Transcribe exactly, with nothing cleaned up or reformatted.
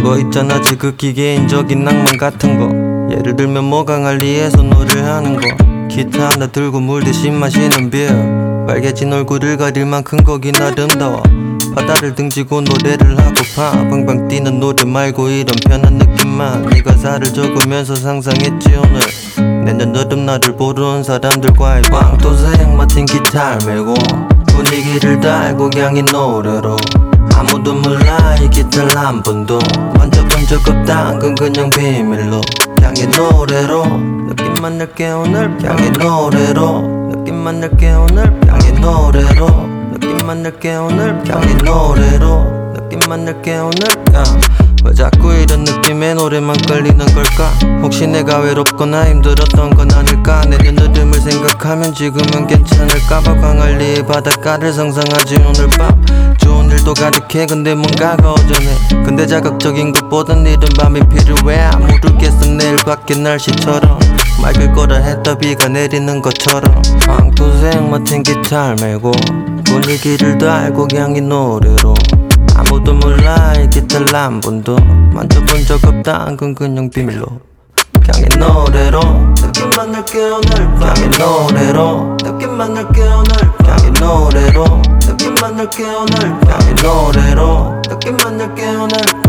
거 있잖아 지극히 개인적인 낭만 같은 거. 예를 들면 모강알리에서 노래를 하는 거. 기타 하나 들고 물 대신 마시는 비어. 빨개진 얼굴을 가릴 만큼 거긴 아름다워. 바다를 등지고 노래를 하고파. 방방 뛰는 노래 말고 이런 편한 느낌만. 네 가사를 적으면서 상상했지 오늘. 내년 여름날을 보러 온 사람들과의 방도생 맡은 기타를 메고 분위기를 달고 그냥 이 노래로. 아무도 몰라 이 기타를 한 번도 만져본 적 없단 건 그냥 비밀로. 그냥 이 노래로 느낌만 낼게 오늘. 그냥 이 노래로 느낌만 낼게 오늘. 그냥 이 노래로 느낌만 낼게 오늘. 그냥 이 노래로 느낌만 낼게 오늘. yeah. 왜 자꾸 이런 느낌의 노래만 끌리는 걸까? 혹시 내가 외롭거나 힘들었던 건 아닐까? 내년 여름을 생각하면 지금은 괜찮을까 봐. 광안리의 바닷가를 상상하지 오늘 밤. 좋은 일도 가득해 근데 뭔가가 어전해. 근데 자극적인 것보단 이른 밤이 필요해. 모르겠어 내일 밖의 날씨처럼 맑을 거라 했다 비가 내리는 것처럼. 방도생 맡은 기타를 메고 분위기를 달고 그냥 이 노래로. 아무도 몰라 이 기타를 한 번도 만져본 적 없단 건 그냥 비밀로. 그냥 이 노래로 느낌만 낼게 오늘. 그냥 이 노래로 느낌만 낼게 오늘. 그냥 이 노래로 느낌만 낼게 오늘. 그냥 이 노래로 느낌만 낼게 오늘.